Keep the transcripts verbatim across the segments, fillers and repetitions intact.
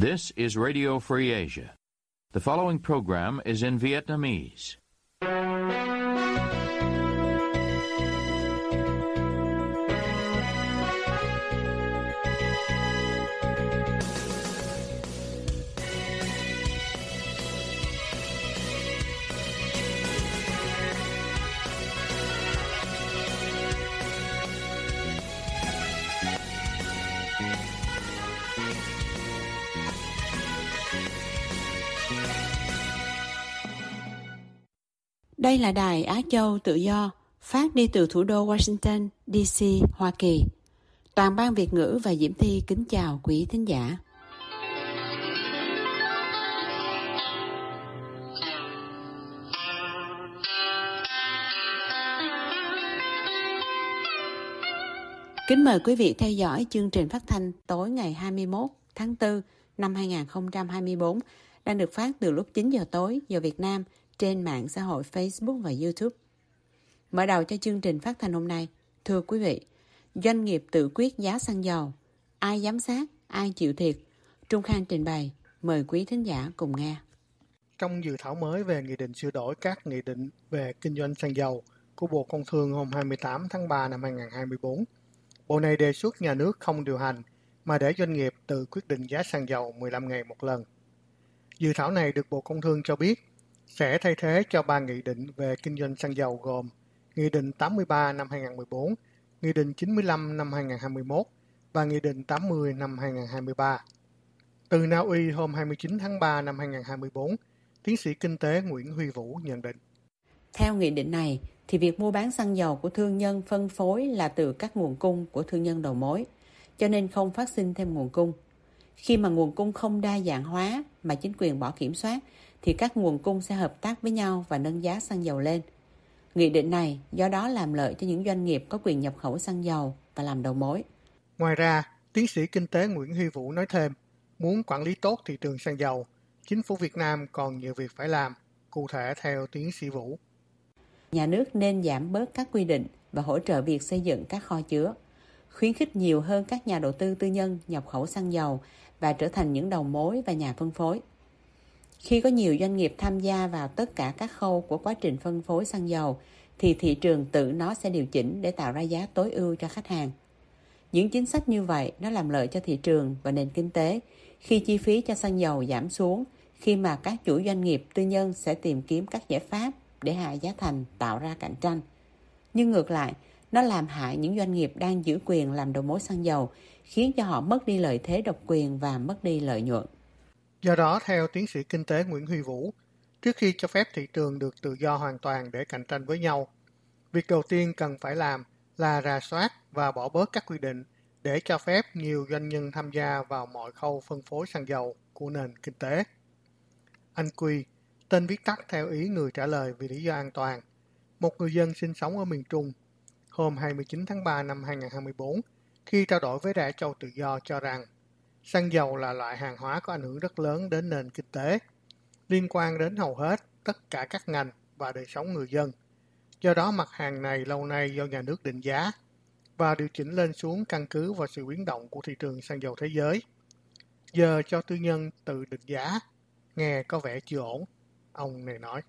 This is Radio Free Asia. The following program is in Vietnamese. Đây là đài Á Châu Tự Do, phát đi từ thủ đô Washington, đê xê, Hoa Kỳ. Toàn ban Việt ngữ và Diễm Thi kính chào quý thính giả. Kính mời quý vị theo dõi chương trình phát thanh tối ngày hai mươi mốt tháng tư năm hai nghìn không trăm hai mươi tư đang được phát từ lúc chín giờ tối giờ Việt Nam trên mạng xã hội Facebook và YouTube. Mở đầu cho chương trình phát thanh hôm nay, thưa quý vị, doanh nghiệp tự quyết giá xăng dầu, ai giám sát, ai chịu thiệt? Trung Khang trình bày, mời quý thính giả cùng nghe. Trong dự thảo mới về nghị định sửa đổi các nghị định về kinh doanh xăng dầu của Bộ Công Thương hôm hai mươi tám tháng ba năm hai nghìn không trăm hai mươi tư, Bộ này đề xuất nhà nước không điều hành mà để doanh nghiệp tự quyết định giá xăng dầu mười lăm ngày một lần. Dự thảo này được Bộ Công Thương cho biết sẽ thay thế cho ba nghị định về kinh doanh xăng dầu gồm Nghị định tám mươi ba năm hai nghìn không trăm mười bốn, Nghị định chín mươi lăm năm hai nghìn không trăm hai mươi mốt và Nghị định tám mươi năm hai nghìn không trăm hai mươi ba. Từ Na Uy hôm hai mươi chín tháng ba năm hai nghìn không trăm hai mươi tư, tiến sĩ kinh tế Nguyễn Huy Vũ nhận định. Theo nghị định này, thì việc mua bán xăng dầu của thương nhân phân phối là từ các nguồn cung của thương nhân đầu mối, cho nên không phát sinh thêm nguồn cung. Khi mà nguồn cung không đa dạng hóa mà chính quyền bỏ kiểm soát, thì các nguồn cung sẽ hợp tác với nhau và nâng giá xăng dầu lên. Nghị định này do đó làm lợi cho những doanh nghiệp có quyền nhập khẩu xăng dầu và làm đầu mối. Ngoài ra, tiến sĩ kinh tế Nguyễn Huy Vũ nói thêm, muốn quản lý tốt thị trường xăng dầu, chính phủ Việt Nam còn nhiều việc phải làm, cụ thể theo tiến sĩ Vũ. Nhà nước nên giảm bớt các quy định và hỗ trợ việc xây dựng các kho chứa, khuyến khích nhiều hơn các nhà đầu tư tư nhân nhập khẩu xăng dầu và trở thành những đầu mối và nhà phân phối. Khi có nhiều doanh nghiệp tham gia vào tất cả các khâu của quá trình phân phối xăng dầu, thì thị trường tự nó sẽ điều chỉnh để tạo ra giá tối ưu cho khách hàng. Những chính sách như vậy nó làm lợi cho thị trường và nền kinh tế khi chi phí cho xăng dầu giảm xuống, khi mà các chủ doanh nghiệp tư nhân sẽ tìm kiếm các giải pháp để hạ giá thành, tạo ra cạnh tranh. Nhưng ngược lại, nó làm hại những doanh nghiệp đang giữ quyền làm đầu mối xăng dầu, khiến cho họ mất đi lợi thế độc quyền và mất đi lợi nhuận. Do đó, theo tiến sĩ kinh tế Nguyễn Huy Vũ, trước khi cho phép thị trường được tự do hoàn toàn để cạnh tranh với nhau, việc đầu tiên cần phải làm là rà soát và bỏ bớt các quy định để cho phép nhiều doanh nhân tham gia vào mọi khâu phân phối xăng dầu của nền kinh tế. Anh Quy, tên viết tắt theo ý người trả lời vì lý do an toàn, một người dân sinh sống ở miền Trung, hôm hai mươi chín tháng ba năm hai nghìn không trăm hai mươi tư, khi trao đổi với Đài Á Châu Tự Do cho rằng xăng dầu là loại hàng hóa có ảnh hưởng rất lớn đến nền kinh tế, liên quan đến hầu hết tất cả các ngành và đời sống người dân. Do đó mặt hàng này lâu nay do nhà nước định giá và điều chỉnh lên xuống căn cứ vào sự biến động của thị trường xăng dầu thế giới. Giờ cho tư nhân tự định giá, nghe có vẻ chưa ổn, ông này nói.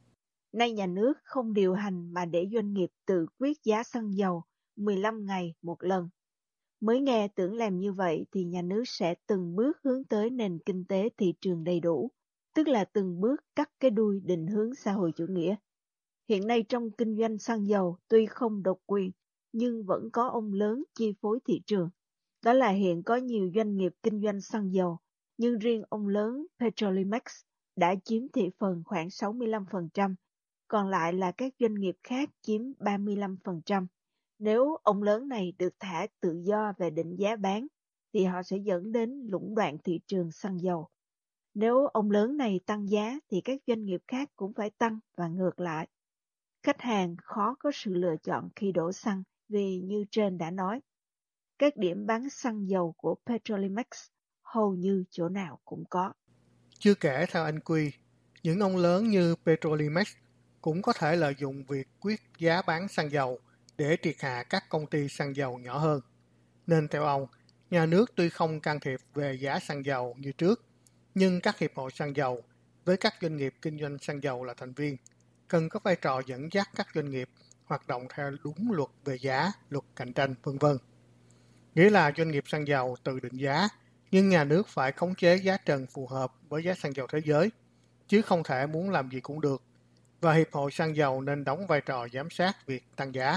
Nay nhà nước không điều hành mà để doanh nghiệp tự quyết giá xăng dầu mười lăm ngày một lần. Mới nghe tưởng làm như vậy thì nhà nước sẽ từng bước hướng tới nền kinh tế thị trường đầy đủ, tức là từng bước cắt cái đuôi định hướng xã hội chủ nghĩa. Hiện nay trong kinh doanh xăng dầu tuy không độc quyền, nhưng vẫn có ông lớn chi phối thị trường. Đó là hiện có nhiều doanh nghiệp kinh doanh xăng dầu, nhưng riêng ông lớn Petrolimex đã chiếm thị phần khoảng sáu mươi lăm phần trăm, còn lại là các doanh nghiệp khác chiếm ba mươi lăm phần trăm. Nếu ông lớn này được thả tự do về định giá bán, thì họ sẽ dẫn đến lũng đoạn thị trường xăng dầu. Nếu ông lớn này tăng giá, thì các doanh nghiệp khác cũng phải tăng và ngược lại. Khách hàng khó có sự lựa chọn khi đổ xăng vì như trên đã nói, các điểm bán xăng dầu của Petrolimex hầu như chỗ nào cũng có. Chưa kể theo anh Quy, những ông lớn như Petrolimex cũng có thể lợi dụng việc quyết giá bán xăng dầu để triệt hạ các công ty xăng dầu nhỏ hơn. Nên theo ông, Nhà nước tuy không can thiệp về giá xăng dầu như trước, nhưng các hiệp hội xăng dầu với các doanh nghiệp kinh doanh xăng dầu là thành viên cần có vai trò dẫn dắt các doanh nghiệp hoạt động theo đúng luật về giá, luật cạnh tranh, vân vân. Nghĩa là doanh nghiệp xăng dầu tự định giá, nhưng nhà nước phải khống chế giá trần phù hợp với giá xăng dầu thế giới, chứ không thể muốn làm gì cũng được. Và Hiệp hội xăng dầu nên đóng vai trò giám sát việc tăng giá.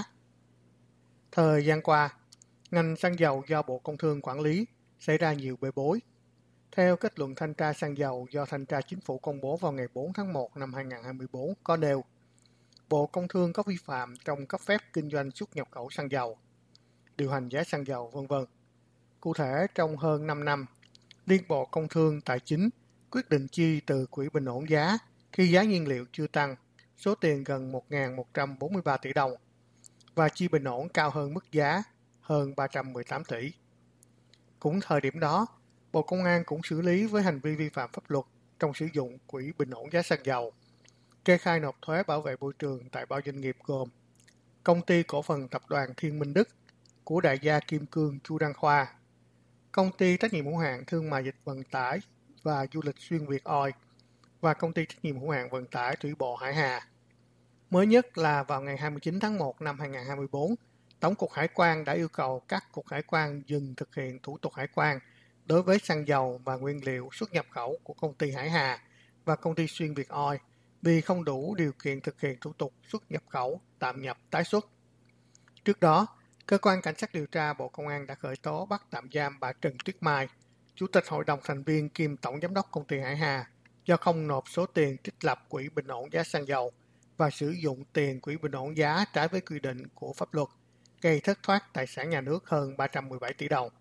Thời gian qua, ngành xăng dầu do Bộ Công Thương quản lý xảy ra nhiều bê bối. Theo kết luận thanh tra xăng dầu do Thanh tra Chính phủ công bố vào ngày bốn tháng một năm hai nghìn không trăm hai mươi tư có nêu, Bộ Công Thương có vi phạm trong cấp phép kinh doanh xuất nhập khẩu xăng dầu, điều hành giá xăng dầu, vân vân. Cụ thể, trong hơn năm năm, Liên Bộ Công Thương Tài chính quyết định chi từ Quỹ Bình ổn giá khi giá nhiên liệu chưa tăng, số tiền gần một nghìn một trăm bốn mươi ba tỷ đồng, và chi bình ổn cao hơn mức giá hơn ba trăm mười tám tỷ. Cũng thời điểm đó, Bộ Công an cũng xử lý với hành vi vi phạm pháp luật trong sử dụng Quỹ Bình ổn giá xăng dầu, kê khai nộp thuế bảo vệ môi trường tại ba doanh nghiệp gồm Công ty Cổ phần Tập đoàn Thiên Minh Đức của đại gia Kim Cương Chu Đăng Khoa, Công ty Trách nhiệm hữu hạn Thương mại Dịch vận tải và Du lịch Xuyên Việt Oil và Công ty Trách nhiệm hữu hạn Vận tải Thủy bộ Hải Hà. Mới nhất là vào ngày hai mươi chín tháng một năm hai nghìn không trăm hai mươi tư, Tổng cục Hải quan đã yêu cầu các cục hải quan dừng thực hiện thủ tục hải quan đối với xăng dầu và nguyên liệu xuất nhập khẩu của Công ty Hải Hà và Công ty Xuyên Việt Oil vì không đủ điều kiện thực hiện thủ tục xuất nhập khẩu, tạm nhập, tái xuất. Trước đó, Cơ quan Cảnh sát điều tra Bộ Công an đã khởi tố bắt tạm giam bà Trần Tuyết Mai, Chủ tịch Hội đồng thành viên kiêm Tổng giám đốc Công ty Hải Hà, do không nộp số tiền trích lập Quỹ Bình ổn giá xăng dầu và sử dụng tiền Quỹ Bình ổn giá trái với quy định của pháp luật, gây thất thoát tài sản nhà nước hơn ba trăm mười bảy tỷ đồng.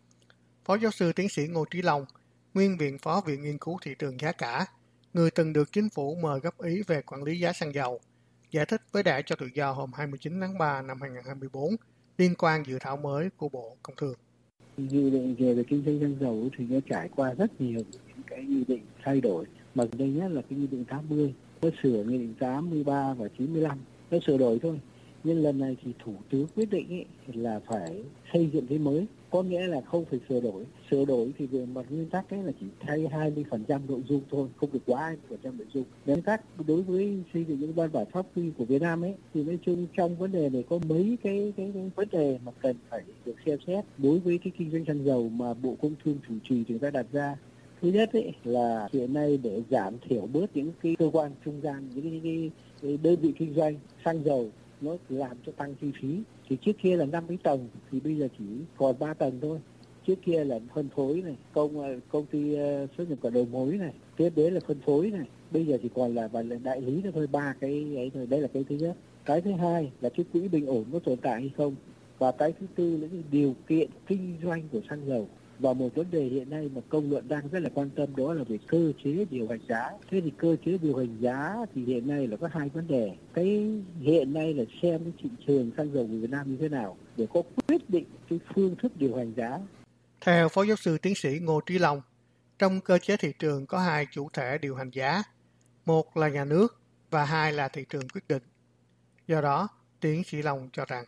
Phó giáo sư tiến sĩ Ngô Trí Long, nguyên viện phó Viện Nghiên cứu Thị trường Giá cả, người từng được chính phủ mời góp ý về quản lý giá xăng dầu, giải thích với Đài cho tự do hôm hai mươi chín tháng ba năm hai nghìn không trăm hai mươi tư liên quan dự thảo mới của Bộ Công Thương. Nghị định về kinh doanh xăng dầu thì nó trải qua rất nhiều những cái nghị định thay đổi, mà đây nhất là cái nghị định tám mươi, nó sửa nghị định tám mươi ba và chín mươi lăm, nó sửa đổi thôi. Nhưng lần này thì Thủ tướng quyết định ấy là phải xây dựng cái mới, có nghĩa là không phải sửa đổi. Sửa đổi thì về mặt nguyên tắc ấy là chỉ thay hai mươi phần trăm nội dung thôi, không được quá hai mươi phần trăm nội dung. Nguyên tắc đối với xây dựng những văn bản pháp quy của Việt Nam ấy thì nói chung trong vấn đề này có mấy cái, cái, cái vấn đề mà cần phải được xem xét đối với cái kinh doanh xăng dầu mà Bộ Công Thương chủ trì chúng ta đặt ra. Thứ nhất ấy là hiện nay để giảm thiểu bớt những cái cơ quan trung gian, những cái, cái, cái đơn vị kinh doanh xăng dầu nó làm cho tăng chi phí. Thì trước kia là năm cái tầng thì bây giờ chỉ còn ba tầng thôi. Trước kia là phân phối này, công công ty xuất nhập khẩu đầu mối này, tiếp đến là phân phối này, bây giờ chỉ còn là và là đại lý nữa thôi, ba cái ấy thôi. Đây là cái thứ nhất. Cái thứ hai là cái quỹ bình ổn có tồn tại hay không, và cái thứ tư là cái điều kiện kinh doanh của xăng dầu. Và một vấn đề hiện nay mà công luận đang rất là quan tâm đó là về cơ chế điều hành giá. Thế thì cơ chế điều hành giá thì hiện nay là có hai vấn đề. Cái hiện nay là xem cái thị trường xăng dầu của Việt Nam như thế nào để có quyết định cái phương thức điều hành giá. Theo Phó Giáo sư Tiến sĩ Ngô Trí Long, trong cơ chế thị trường có hai chủ thể điều hành giá, một là nhà nước và hai là thị trường quyết định. Do đó, Tiến sĩ Long cho rằng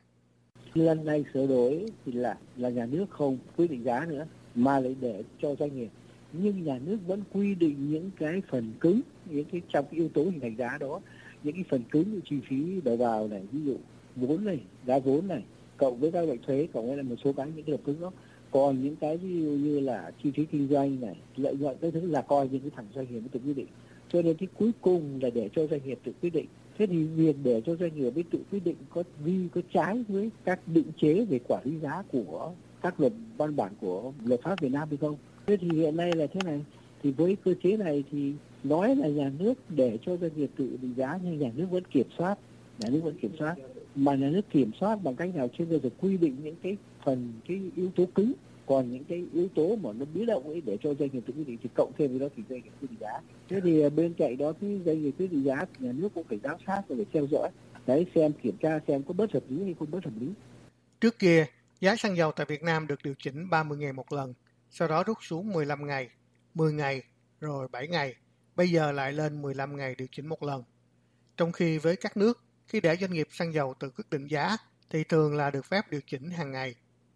lần này sửa đổi thì là là nhà nước không quyết định giá nữa mà lại để cho doanh nghiệp, nhưng nhà nước vẫn quy định những cái phần cứng, những cái trong cái yếu tố hình thành giá đó, những cái phần cứng như chi phí đầu vào này, ví dụ vốn này, giá vốn này, cộng với các loại thuế, cộng với là một số cái những cái độc cứng đó. Còn những cái ví dụ như là chi phí kinh doanh này, lợi nhuận, cái thứ là coi những cái thằng doanh nghiệp tự quyết định. Cho nên cái cuối cùng là để cho doanh nghiệp tự quyết định. Thế thì việc để cho doanh nghiệp biết tự quyết định có vi có trái với các định chế về quản lý giá của các luật văn bản của luật pháp Việt Nam hay không? Thế thì hiện nay là thế này, thì với cơ chế này thì nói là nhà nước để cho doanh nghiệp tự định giá, nhưng nhà nước vẫn kiểm soát, nhà nước vẫn kiểm soát, mà nhà nước kiểm soát bằng cách nào trên cơ sở quy định những cái phần cái yếu tố cứng, còn những cái yếu tố mà nó biến động ấy để cho doanh nghiệp tự quyết định thì cộng thêm với đó thì doanh nghiệp quyết định giá. Thế thì bên cạnh đó thì doanh nghiệp quyết định giá, nhà nước cũng phải giám sát và phải theo dõi, đấy, xem kiểm tra xem có bất hợp lý hay không bất hợp lý. Trước kia, giá xăng dầu tại Việt Nam được điều chỉnh ba mươi ngày một lần, sau đó rút xuống mười lăm ngày, mười ngày, rồi bảy ngày, bây giờ lại lên mười lăm ngày điều chỉnh một lần. Trong khi với các nước, khi để doanh nghiệp xăng dầu tự quyết định giá thì thường là được phép điều chỉnh hàng ngày.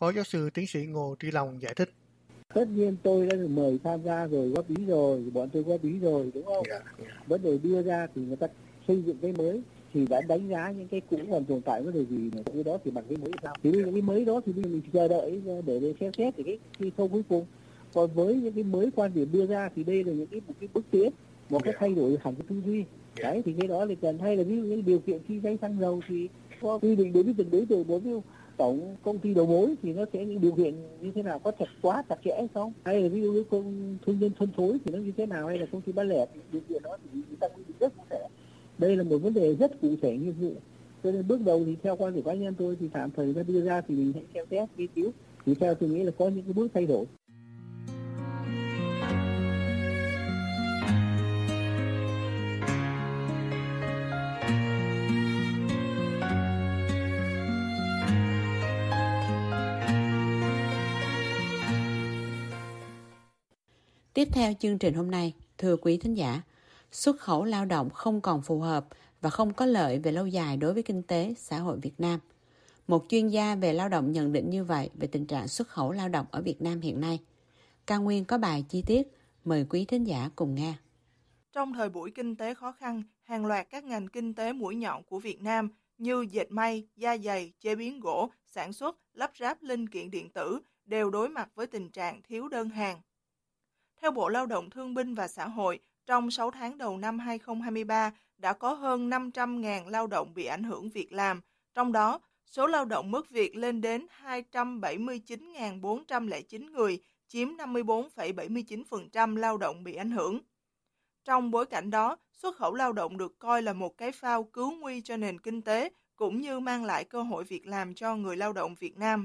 Phó giáo sư tiến sĩ Ngô Trí Long giải thích. Tất nhiên tôi đã được mời tham gia rồi, góp ý rồi, bọn tôi góp ý rồi, đúng không? Yeah, yeah. Vấn đề đưa ra thì người ta xây dựng cái mới thì đã đánh giá những cái cũ còn tồn tại vấn đề gì nữa, cái đó thì bằng cái mới sao? Thì những cái mới đó thì bây giờ mình chờ đợi để để xem xét thì cái cái khâu cuối cùng. Còn với những cái mới quan điểm đưa ra thì đây là những cái một cái bước tiến, một yeah. cái thay đổi hẳn cái tư duy. Yeah. Đấy thì cái đó thì cần, hay là ví dụ những điều kiện kinh doanh xăng dầu thì có quy định đối với từng đối tượng, đối với tổng công ty đầu mối thì nó sẽ những điều kiện như thế nào, có chặt quá chặt chẽ hay không, hay là ví dụ như công thương nhân phân phối thì nó như thế nào, hay là công ty bán lẻ điều kiện đó thì người ta quy định rất cụ thể. Đây là một vấn đề rất cụ thể như vậy. Cho nên bước đầu thì theo quan điểm cá nhân tôi thì tạm thời ra đưa ra thì mình hãy xem xét nghiên cứu, thì theo tôi nghĩ là có những cái bước thay đổi. Tiếp theo chương trình hôm nay, thưa quý thính giả, xuất khẩu lao động không còn phù hợp và không có lợi về lâu dài đối với kinh tế, xã hội Việt Nam. Một chuyên gia về lao động nhận định như vậy về tình trạng xuất khẩu lao động ở Việt Nam hiện nay. Cao Nguyên có bài chi tiết, mời quý thính giả cùng nghe. Trong thời buổi kinh tế khó khăn, hàng loạt các ngành kinh tế mũi nhọn của Việt Nam như dệt may, da giày, chế biến gỗ, sản xuất, lắp ráp linh kiện điện tử đều đối mặt với tình trạng thiếu đơn hàng. Theo Bộ Lao động Thương binh và Xã hội, trong sáu tháng đầu năm hai không hai ba đã có hơn năm trăm nghìn lao động bị ảnh hưởng việc làm, trong đó số lao động mất việc lên đến hai trăm bảy mươi chín nghìn bốn trăm lẻ chín người, chiếm năm mươi tư phẩy bảy mươi chín phần trăm lao động bị ảnh hưởng. Trong bối cảnh đó, xuất khẩu lao động được coi là một cái phao cứu nguy cho nền kinh tế, cũng như mang lại cơ hội việc làm cho người lao động Việt Nam.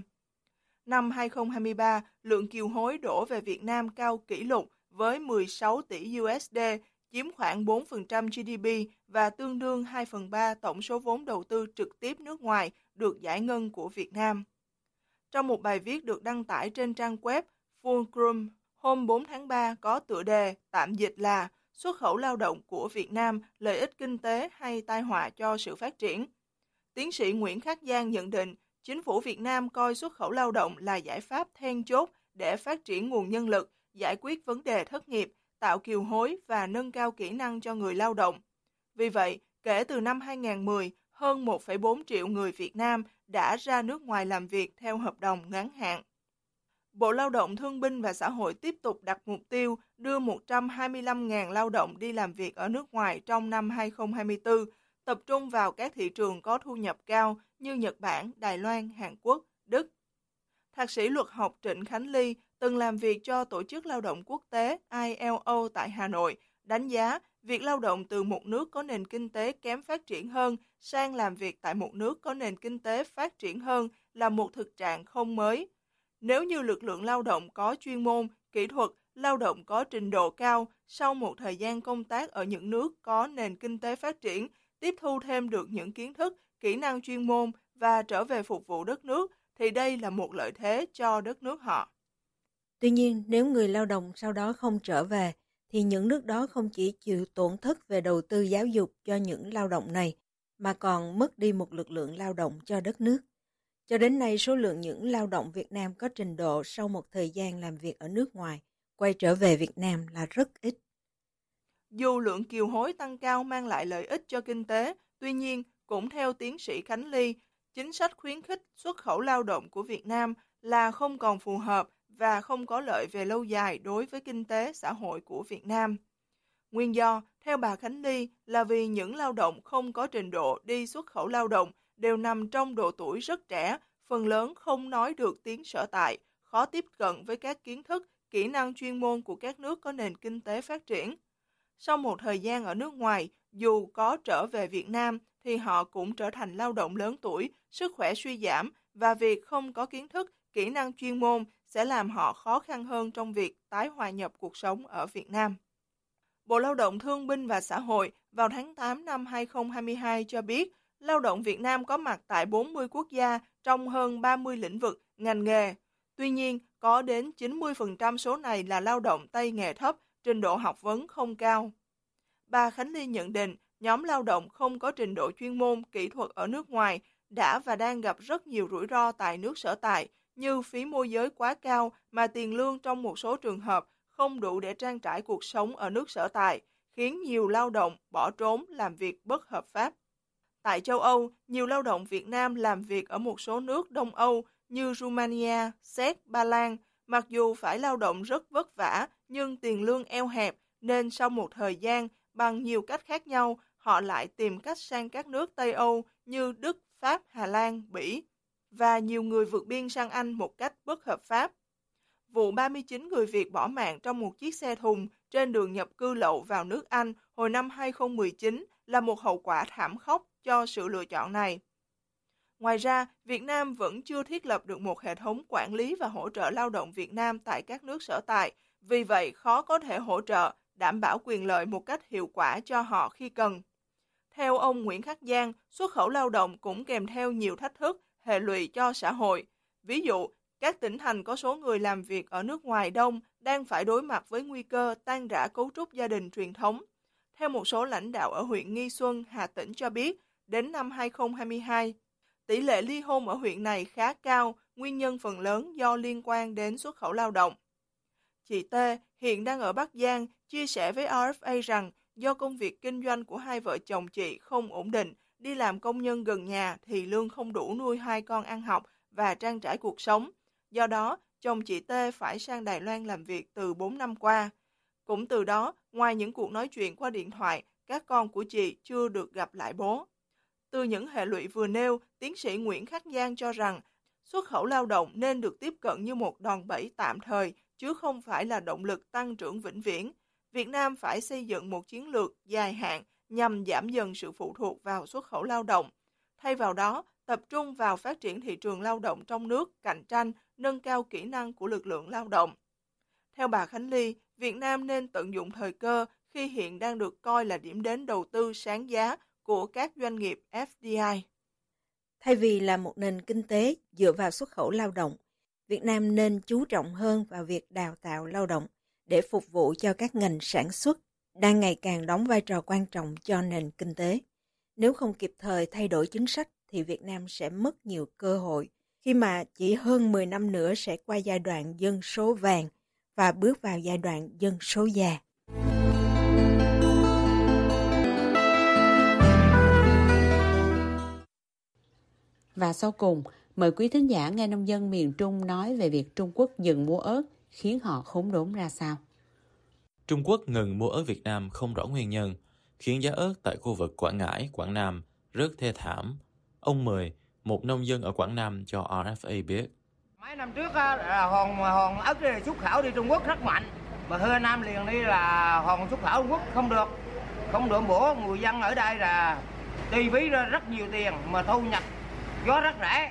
Năm hai không hai ba, lượng kiều hối đổ về Việt Nam cao kỷ lục với mười sáu tỷ u ét đê, chiếm khoảng bốn phần trăm giê đê pê và tương đương hai phần ba tổng số vốn đầu tư trực tiếp nước ngoài được giải ngân của Việt Nam. Trong một bài viết được đăng tải trên trang web Fulcrum hôm bốn tháng ba có tựa đề tạm dịch là xuất khẩu lao động của Việt Nam, lợi ích kinh tế hay tai họa cho sự phát triển. Tiến sĩ Nguyễn Khắc Giang nhận định, chính phủ Việt Nam coi xuất khẩu lao động là giải pháp then chốt để phát triển nguồn nhân lực, giải quyết vấn đề thất nghiệp, tạo kiều hối và nâng cao kỹ năng cho người lao động. Vì vậy, kể từ năm hai không một không, hơn một phẩy bốn triệu người Việt Nam đã ra nước ngoài làm việc theo hợp đồng ngắn hạn. Bộ Lao động Thương binh và Xã hội tiếp tục đặt mục tiêu đưa một trăm hai mươi lăm nghìn lao động đi làm việc ở nước ngoài trong năm hai không hai tư, tập trung vào các thị trường có thu nhập cao như Nhật Bản, Đài Loan, Hàn Quốc, Đức. Thạc sĩ luật học Trịnh Khánh Ly từng làm việc cho Tổ chức Lao động Quốc tế I L O tại Hà Nội, đánh giá việc lao động từ một nước có nền kinh tế kém phát triển hơn sang làm việc tại một nước có nền kinh tế phát triển hơn là một thực trạng không mới. Nếu như lực lượng lao động có chuyên môn, kỹ thuật, lao động có trình độ cao, sau một thời gian công tác ở những nước có nền kinh tế phát triển, tiếp thu thêm được những kiến thức, kỹ năng chuyên môn và trở về phục vụ đất nước, thì đây là một lợi thế cho đất nước họ. Tuy nhiên, nếu người lao động sau đó không trở về, thì những nước đó không chỉ chịu tổn thất về đầu tư giáo dục cho những lao động này, mà còn mất đi một lực lượng lao động cho đất nước. Cho đến nay, số lượng những lao động Việt Nam có trình độ sau một thời gian làm việc ở nước ngoài quay trở về Việt Nam là rất ít. Dù lượng kiều hối tăng cao mang lại lợi ích cho kinh tế, tuy nhiên, cũng theo tiến sĩ Khánh Ly, chính sách khuyến khích xuất khẩu lao động của Việt Nam là không còn phù hợp và không có lợi về lâu dài đối với kinh tế xã hội của Việt Nam. Nguyên do, theo bà Khánh Ly, là vì những lao động không có trình độ đi xuất khẩu lao động đều nằm trong độ tuổi rất trẻ, phần lớn không nói được tiếng sở tại, khó tiếp cận với các kiến thức, kỹ năng chuyên môn của các nước có nền kinh tế phát triển. Sau một thời gian ở nước ngoài, dù có trở về Việt Nam thì họ cũng trở thành lao động lớn tuổi, sức khỏe suy giảm và việc không có kiến thức, kỹ năng chuyên môn sẽ làm họ khó khăn hơn trong việc tái hòa nhập cuộc sống ở Việt Nam. Bộ Lao động Thương binh và Xã hội vào tháng tám năm hai không hai hai cho biết, lao động Việt Nam có mặt tại bốn mươi quốc gia trong hơn ba mươi lĩnh vực, ngành nghề. Tuy nhiên, có đến chín mươi phần trăm số này là lao động tay nghề thấp, trình độ học vấn không cao. Bà Khánh Ly nhận định, nhóm lao động không có trình độ chuyên môn, kỹ thuật ở nước ngoài đã và đang gặp rất nhiều rủi ro tại nước sở tại như phí môi giới quá cao mà tiền lương trong một số trường hợp không đủ để trang trải cuộc sống ở nước sở tại, khiến nhiều lao động bỏ trốn làm việc bất hợp pháp. Tại châu Âu, nhiều lao động Việt Nam làm việc ở một số nước Đông Âu như Romania, Séc, Ba Lan, mặc dù phải lao động rất vất vả nhưng tiền lương eo hẹp nên sau một thời gian bằng nhiều cách khác nhau họ lại tìm cách sang các nước Tây Âu như Đức, Pháp, Hà Lan, Bỉ và nhiều người vượt biên sang Anh một cách bất hợp pháp. Vụ ba mươi chín người Việt bỏ mạng trong một chiếc xe thùng trên đường nhập cư lậu vào nước Anh hồi năm hai không một chín là một hậu quả thảm khốc cho sự lựa chọn này. Ngoài ra, Việt Nam vẫn chưa thiết lập được một hệ thống quản lý và hỗ trợ lao động Việt Nam tại các nước sở tại, vì vậy khó có thể hỗ trợ, đảm bảo quyền lợi một cách hiệu quả cho họ khi cần. Theo ông Nguyễn Khắc Giang, xuất khẩu lao động cũng kèm theo nhiều thách thức, hệ lụy cho xã hội. Ví dụ, các tỉnh thành có số người làm việc ở nước ngoài đông đang phải đối mặt với nguy cơ tan rã cấu trúc gia đình truyền thống. Theo một số lãnh đạo ở huyện Nghi Xuân, Hà Tĩnh cho biết, đến năm hai không hai hai, tỷ lệ ly hôn ở huyện này khá cao, nguyên nhân phần lớn do liên quan đến xuất khẩu lao động. Chị T hiện đang ở Bắc Giang, chia sẻ với rờ ép a rằng do công việc kinh doanh của hai vợ chồng chị không ổn định, đi làm công nhân gần nhà thì lương không đủ nuôi hai con ăn học và trang trải cuộc sống. Do đó, chồng chị T phải sang Đài Loan làm việc từ bốn năm qua. Cũng từ đó, ngoài những cuộc nói chuyện qua điện thoại, các con của chị chưa được gặp lại bố. Từ những hệ lụy vừa nêu, tiến sĩ Nguyễn Khắc Giang cho rằng xuất khẩu lao động nên được tiếp cận như một đòn bẩy tạm thời, chứ không phải là động lực tăng trưởng vĩnh viễn. Việt Nam phải xây dựng một chiến lược dài hạn nhằm giảm dần sự phụ thuộc vào xuất khẩu lao động. Thay vào đó, tập trung vào phát triển thị trường lao động trong nước, cạnh tranh, nâng cao kỹ năng của lực lượng lao động. Theo bà Khánh Ly, Việt Nam nên tận dụng thời cơ khi hiện đang được coi là điểm đến đầu tư sáng giá của các doanh nghiệp ép đê i. Thay vì là một nền kinh tế dựa vào xuất khẩu lao động, Việt Nam nên chú trọng hơn vào việc đào tạo lao động để phục vụ cho các ngành sản xuất đang ngày càng đóng vai trò quan trọng cho nền kinh tế. Nếu không kịp thời thay đổi chính sách thì Việt Nam sẽ mất nhiều cơ hội khi mà chỉ hơn mười năm nữa sẽ qua giai đoạn dân số vàng và bước vào giai đoạn dân số già. Và sau cùng, mời quý thính giả nghe nông dân miền Trung nói về việc Trung Quốc dừng mua ớt khiến họ khốn đốn ra sao. Trung Quốc ngừng mua ớt Việt Nam không rõ nguyên nhân, khiến giá ớt tại khu vực Quảng Ngãi, Quảng Nam rất thê thảm. Ông Mười, một nông dân ở Quảng Nam cho rờ ép a biết. Mấy năm trước là hòn hòn ớt đi xuất khẩu đi Trung Quốc rất mạnh, mà hơn năm liền đi là hòn xuất khẩu Trung Quốc không được, không được bổ. Người dân ở đây là chi phí ra rất nhiều tiền mà thu nhập gió rất rẻ.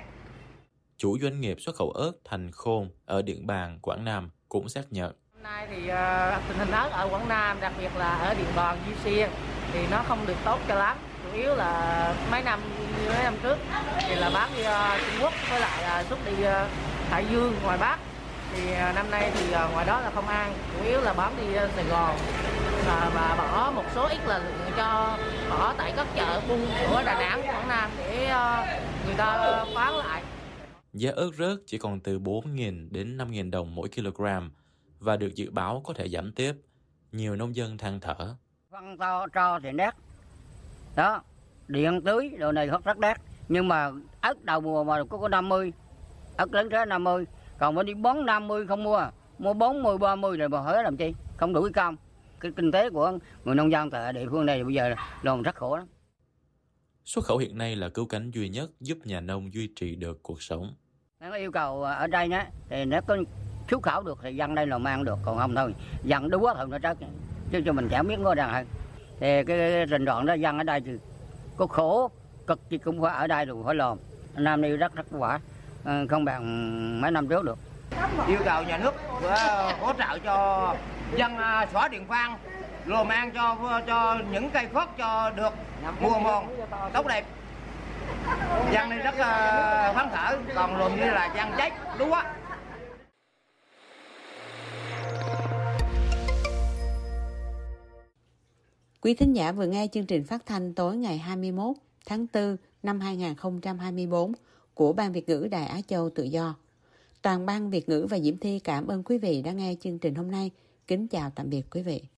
Chủ doanh nghiệp xuất khẩu ớt Thành Khôn ở Điện Bàn, Quảng Nam cũng xác nhận. Hôm nay thì uh, tình hình ớt ở Quảng Nam, đặc biệt là ở Điện Bàn, Duy Xuyên thì nó không được tốt cho lắm. Chủ yếu là mấy năm như mấy năm trước thì là bán đi uh, Trung Quốc với lại uh, xuất đi uh, Hải Dương ngoài Bắc. Thì uh, năm nay thì uh, ngoài đó là không ăn, chủ yếu là bán đi uh, Sài Gòn và, và bỏ một số ít là lượng cho bỏ tại các chợ buôn của Đà Nẵng, Quảng Nam để uh, người ta uh, bán lại. Giá ớt rớt chỉ còn từ bốn nghìn đến năm nghìn đồng mỗi kg và được dự báo có thể giảm tiếp. Nhiều nông dân than thở. Phân to cho thì đắt. Đó, điện tưới đồ này rất đắt. Nhưng mà ớt đầu mùa mà có có năm mươi, ớt lớn thế năm mươi, còn mới đi bón năm mươi không mua, mua bốn mươi, ba mươi rồi mà hỏi làm chi, không đủ cái công. Cái kinh tế của người nông dân tại địa phương này bây giờ làm rất khổ lắm. Xuất khẩu hiện nay là cứu cánh duy nhất giúp nhà nông duy trì được cuộc sống. Nó yêu cầu ở đây nhé, thì nếu có xuất khẩu được thì dân đây là mang được, còn không thôi dân đúa thôi nó trách, chứ cho mình chẳng biết ngôi đàn hơn. Thì cái trình đoạn đó dân ở đây thì có khổ cực thì cũng phải ở đây rồi phải làm. Năm nay rất rất quả, không bằng mấy năm trước được. Yêu cầu nhà nước hỗ trợ cho dân xóa điện phan, lùm ăn cho cho những cây khác cho được mùa mòn tốt đẹp. Dân này rất uh, phấn khởi, còn lùm như là dân chết lúa. Quý thính giả vừa nghe chương trình phát thanh tối ngày hai mươi mốt tháng tư năm hai nghìn không trăm hai mươi tư của Ban Việt ngữ Đài Á Châu Tự do. Toàn ban Việt ngữ và Diễm Thi cảm ơn quý vị đã nghe chương trình hôm nay. Kính chào tạm biệt quý vị.